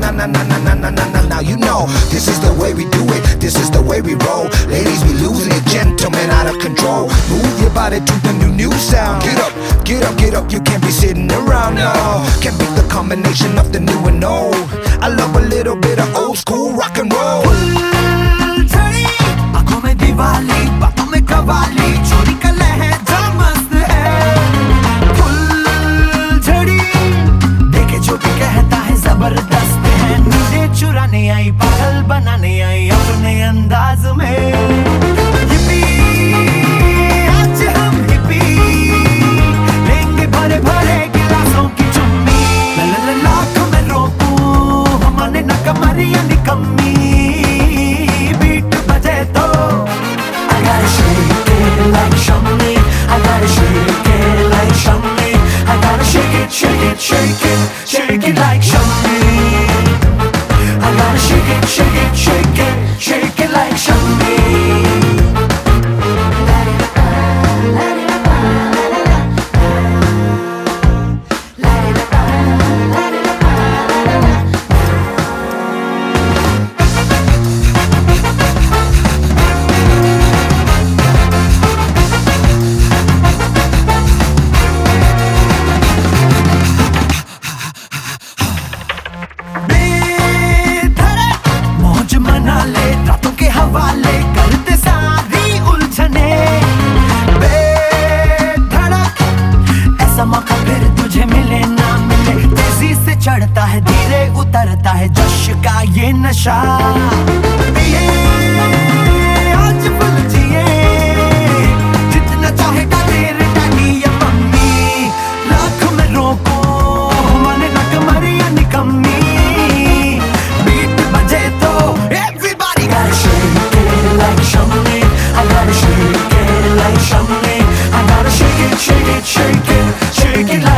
Now you know this is the way we do it, this is the way we roll. Ladies, we losing it, gentlemen out of control. Move your body to the new sound. Get up, get up, get up, you can't be sitting around, no. Can't beat the combination of the new and old. I love a little bit of old school rock and roll. आंखों में दिवाली, बातों में कवाली, चोरी का लहजा मस्त है। फुलझड़ी देखे जो भी कहता है जबरदस्त है। नींदें चुराने आई, पागल बनाने आई अपने अंदाज में। हिप्पी आज हम हिप्पी, लेंगे भरे भरे गिलासों की चुम्मी। लाख में रोकूं हमने न कमरिया निकम्मी। बीट बजे तो I gotta shake it like Shummi, I gotta shake it like Shummi, I gotta shake it, shake it, shake it, shake it like Shummi. I gotta shake it, shake it, shake it, shake it like Shummi. हवाले करते सारी उलझने बेधड़क। ऐसा मौका फिर तुझे मिले ना मिले, तेजी से चढ़ता है धीरे उतरता है जोश का ये नशा। पिए आज फुल जिए, जितना चाहे तेरे डैडी या मम्मी। लाख में रोको माने ना कमरिया निकम्मी। बीट बजे तो everybody gotta shake it like Shummi, I gotta shake it like Shummi, I gotta shake it, shake it, shake it, shake it like